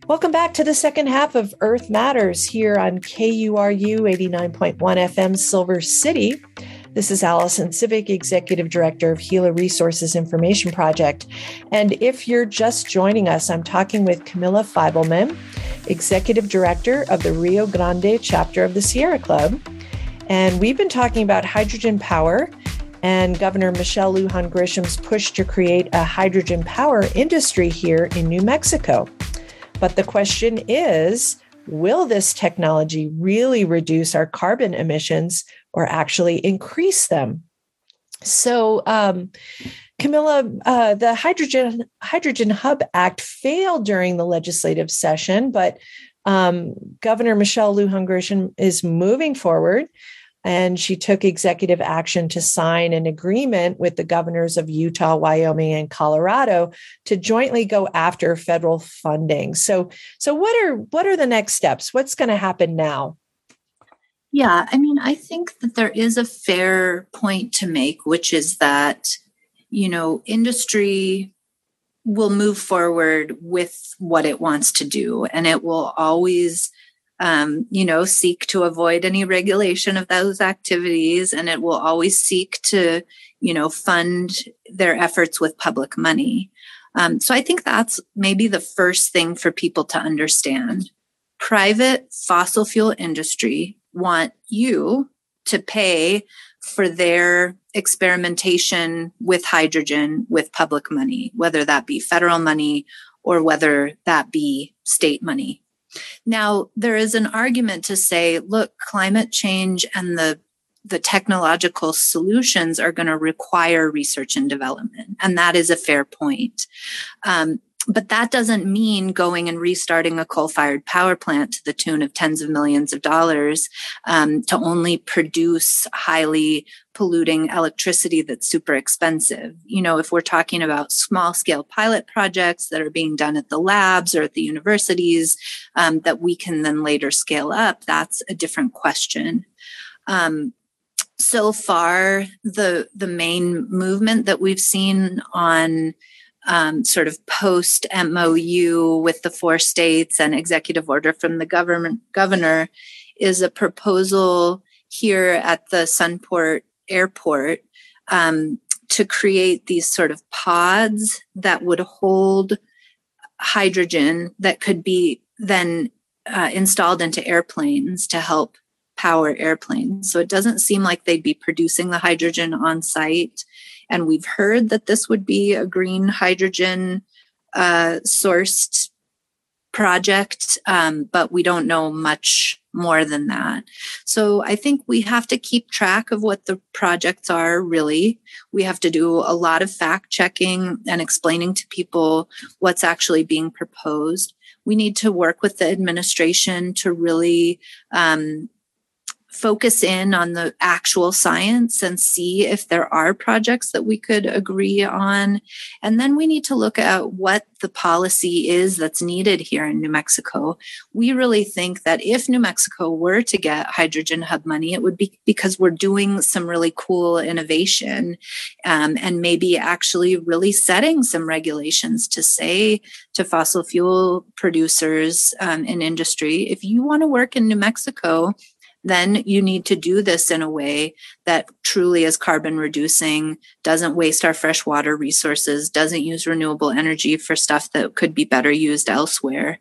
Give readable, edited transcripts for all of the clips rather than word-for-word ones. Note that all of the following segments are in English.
Welcome back to the second half of Earth Matters here on KURU 89.1 FM Silver City. This is Allison Civic, Executive Director of Gila Resources Information Project. And if you're just joining us, I'm talking with Camilla Feibelman, Executive Director of the Rio Grande chapter of the Sierra Club. And we've been talking about hydrogen power and Governor Michelle Lujan Grisham's push to create a hydrogen power industry here in New Mexico. But the question is, will this technology really reduce our carbon emissions or actually increase them? So, Camilla, the Hydrogen Hub Act failed during the legislative session, but Governor Michelle Lujan Grisham is moving forward, and she took executive action to sign an agreement with the governors of Utah, Wyoming, and Colorado to jointly go after federal funding. So what are the next steps? What's going to happen now? Yeah, I think that there is a fair point to make, which is that, industry will move forward with what it wants to do, and it will always seek to avoid any regulation of those activities. And it will always seek to, fund their efforts with public money. So I think that's maybe the first thing for people to understand. Private fossil fuel industry want you to pay for their experimentation with hydrogen with public money, whether that be federal money or whether that be state money. Now, there is an argument to say, look, climate change and the technological solutions are going to require research and development. And that is a fair point. But that doesn't mean going and restarting a coal-fired power plant to the tune of tens of millions of dollars to only produce highly polluting electricity that's super expensive. If we're talking about small-scale pilot projects that are being done at the labs or at the universities that we can then later scale up, that's a different question. So far, the main movement that we've seen on sort of post MOU with the 4 states and executive order from the governor is a proposal here at the Sunport Airport to create these sort of pods that would hold hydrogen that could be then installed into airplanes to help power airplanes. So it doesn't seem like they'd be producing the hydrogen on site. And we've heard that this would be a green hydrogen sourced project, but we don't know much more than that. So I think we have to keep track of what the projects are, really. We have to do a lot of fact checking and explaining to people what's actually being proposed. We need to work with the administration to really focus in on the actual science and see if there are projects that we could agree on. And then we need to look at what the policy is that's needed here in New Mexico. We really think that if New Mexico were to get Hydrogen Hub money, it would be because we're doing some really cool innovation and maybe actually really setting some regulations to say to fossil fuel producers in industry, if you want to work in New Mexico, then you need to do this in a way that truly is carbon reducing, doesn't waste our freshwater resources, doesn't use renewable energy for stuff that could be better used elsewhere.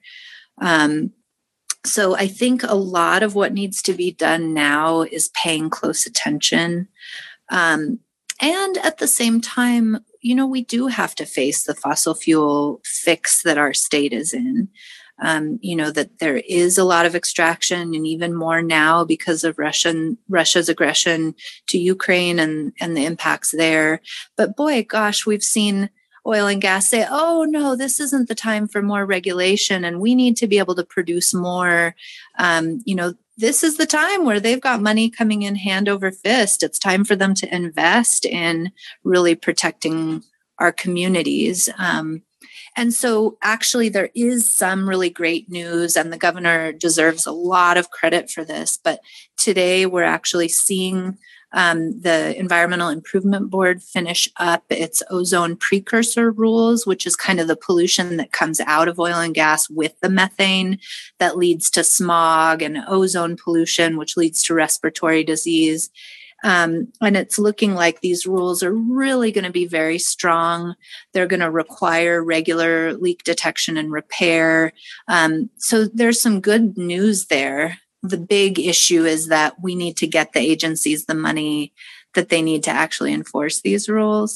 So I think a lot of what needs to be done now is paying close attention. And at the same time, we do have to face the fossil fuel fix that our state is in. That there is a lot of extraction and even more now because of Russia's aggression to Ukraine and the impacts there. But boy, gosh, we've seen oil and gas say, oh, no, this isn't the time for more regulation and we need to be able to produce more. This is the time where they've got money coming in hand over fist. It's time for them to invest in really protecting our communities. And so actually there is some really great news and the governor deserves a lot of credit for this. But today we're actually seeing the Environmental Improvement Board finish up its ozone precursor rules, which is kind of the pollution that comes out of oil and gas with the methane that leads to smog and ozone pollution, which leads to respiratory disease. And it's looking like these rules are really going to be very strong. They're going to require regular leak detection and repair. So there's some good news there. The big issue is that we need to get the agencies the money that they need to actually enforce these rules.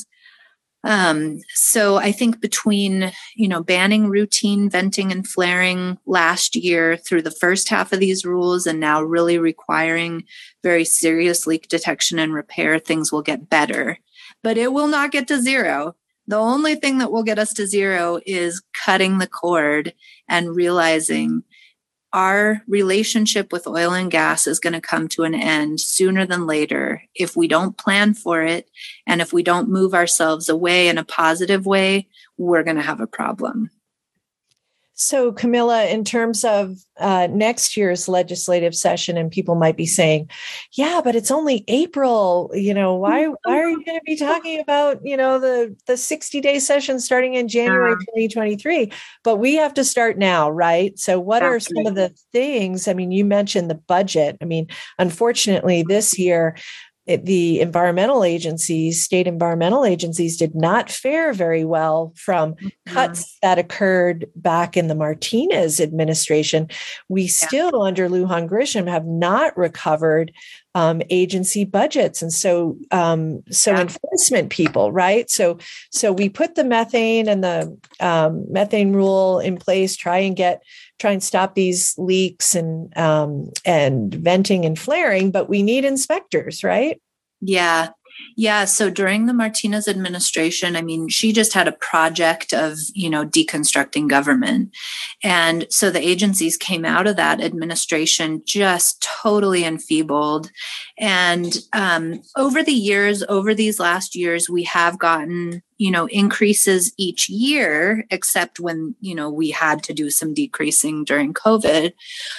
So I think between, banning routine venting and flaring last year through the first half of these rules and now really requiring very serious leak detection and repair, things will get better. But it will not get to zero. The only thing that will get us to zero is cutting the cord and realizing our relationship with oil and gas is going to come to an end sooner than later if we don't plan for it. And if we don't move ourselves away in a positive way, we're going to have a problem. So, Camilla, in terms of next year's legislative session, and people might be saying, yeah, but it's only April, why are you going to be talking about, the 60-day session starting in January 2023? But we have to start now, right? So what are some of the things? I mean, you mentioned the budget. I mean, unfortunately, this year, the environmental agencies, state environmental agencies, did not fare very well from cuts that occurred back in the Martinez administration. We still, under Lujan Grisham, have not recovered agency budgets, and so enforcement people, right? So we put the methane and the methane rule in place, try and stop these leaks and venting and flaring, but we need inspectors, right? Yeah. So during the Martinez administration, I mean, she just had a project of, deconstructing government. And so the agencies came out of that administration just totally enfeebled. And over these last years, we have gotten, increases each year, except when, we had to do some decreasing during COVID.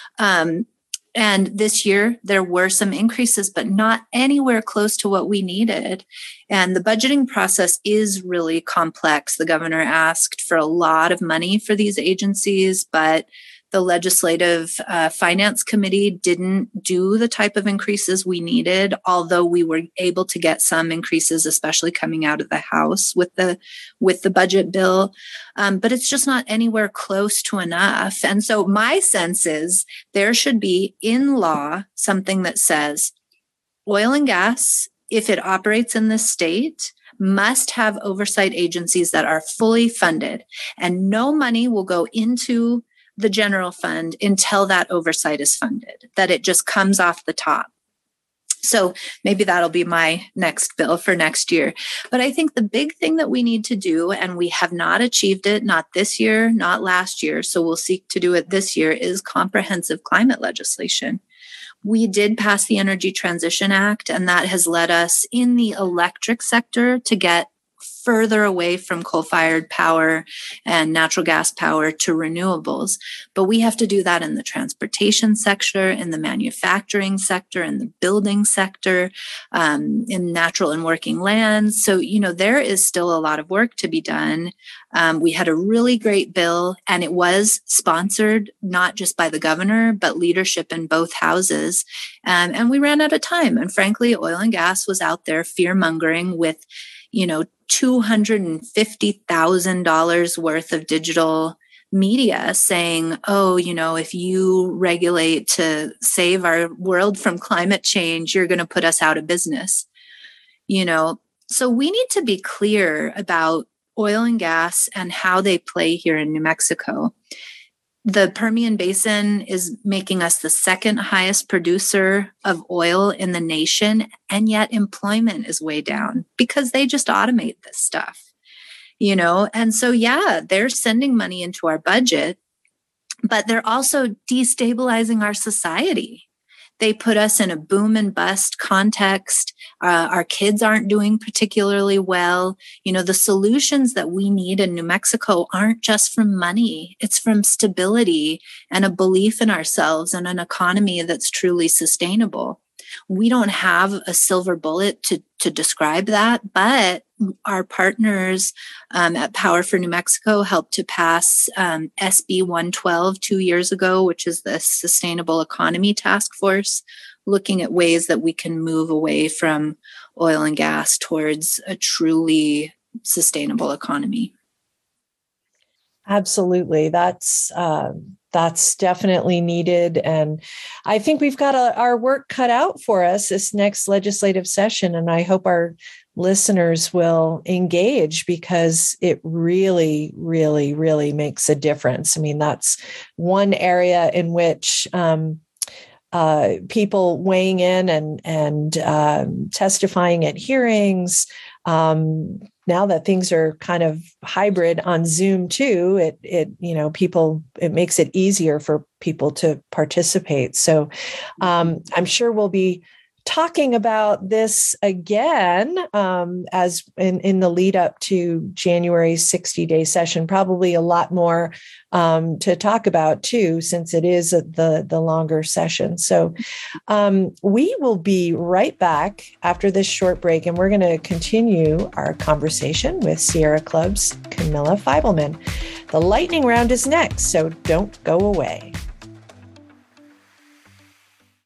And this year, there were some increases, but not anywhere close to what we needed. And the budgeting process is really complex. The governor asked for a lot of money for these agencies, but the Legislative Finance Committee didn't do the type of increases we needed, although we were able to get some increases, especially coming out of the House with the budget bill. But it's just not anywhere close to enough. And so my sense is there should be in law something that says oil and gas, if it operates in this state, must have oversight agencies that are fully funded, and no money will go into the general fund until that oversight is funded, that it just comes off the top. So maybe that'll be my next bill for next year. But I think the big thing that we need to do, and we have not achieved it, not this year, not last year, so we'll seek to do it this year, is comprehensive climate legislation. We did pass the Energy Transition Act, and that has led us in the electric sector to get further away from coal-fired power and natural gas power to renewables. But we have to do that in the transportation sector, in the manufacturing sector, in the building sector, in natural and working lands. So, there is still a lot of work to be done. We had a really great bill, and it was sponsored not just by the governor, but leadership in both houses. And we ran out of time. And frankly, oil and gas was out there fear-mongering with, $250,000 worth of digital media saying, if you regulate to save our world from climate change, you're going to put us out of business. So we need to be clear about oil and gas and how they play here in New Mexico. The Permian Basin is making us the second highest producer of oil in the nation, and yet employment is way down because they just automate this stuff, And so, they're sending money into our budget, but they're also destabilizing our society. They put us in a boom and bust context. Our kids aren't doing particularly well. The solutions that we need in New Mexico aren't just from money. It's from stability and a belief in ourselves and an economy that's truly sustainable. we don't have a silver bullet to describe that, but our partners at Power for New Mexico helped to pass SB 112 2 years ago, which is the Sustainable Economy Task Force, looking at ways that we can move away from oil and gas towards a truly sustainable economy. Absolutely. That's definitely needed. And I think we've got our work cut out for us this next legislative session. And I hope our listeners will engage, because it really, really, really makes a difference. I mean, that's one area in which people weighing in and testifying at hearings. Now that things are kind of hybrid on Zoom too, it makes it easier for people to participate. So I'm sure we'll be talking about this again as in the lead up to January's 60-day session. Probably a lot more to talk about too, since it is the longer session. So we will be right back after this short break, and we're going to continue our conversation with Sierra Club's Camilla Feibelman. The lightning round is next, so don't go away.